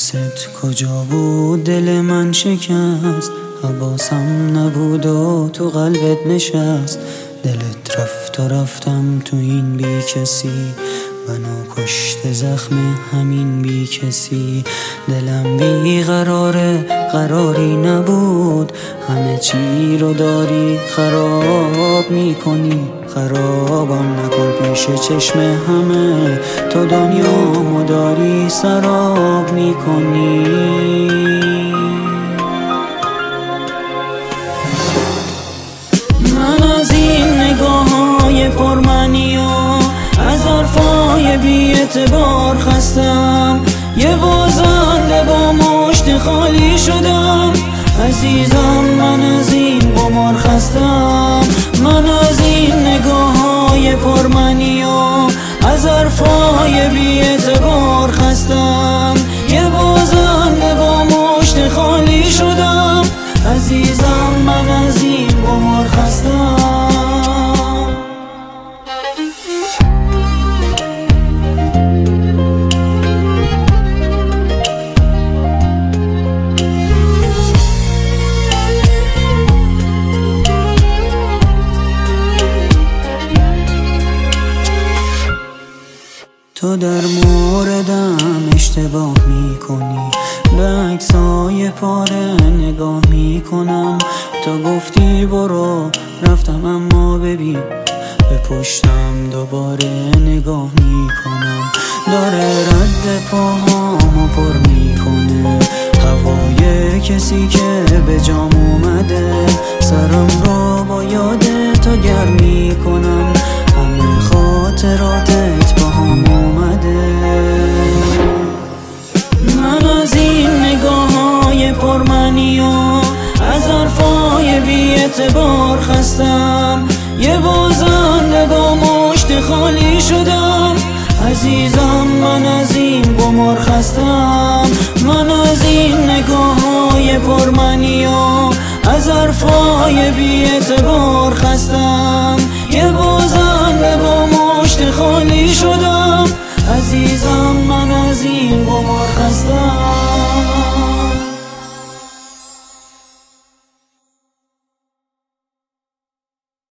حواست کجا بود؟ دل من شکست، حواسم نبود و تو قلبت نشست. دلت رفت و رفتم تو این بی کسی، منو کشت زخم همین بی کسی. دلم بی قراره، قراری نبود، همه چی رو داری خراب میکنی. خرابم نکن پیش چشم همه، تو دنیامو داری سراب میکنی. من از این نگاه‌های پرمعنی و از حرفای بی اعتبار خستم، یه بازنده با مشت خالی شدم. عزیزم من از این قمار خستم، من از این نگاه‌های پرمعنی و از حرفای بی اعتبار خستم، یه بازنده با مشت خالی شدم. عزیزم من از این قمار خستم. تو در موردم اشتباه میکنی، به عکسای پاره نگاه میکنم. تو گفتی برو، رفتم اما ببین به پشتم دوباره نگاه میکنم. داره رد پاهامو پر میکنه هوای کسی که به جام اومده. سرم رو با یاد تو گرم میکنم، همه خاطراتت با هم اومده. من از این نگاه‌های پرمعنی و از حرفای بی اعتبار خستم، یه بازنده با مشت خالی شدم. عزیزم من از این قمار خستم، من از این نگاه‌های پرمعنی و از حرفای بی اعتبار خستم،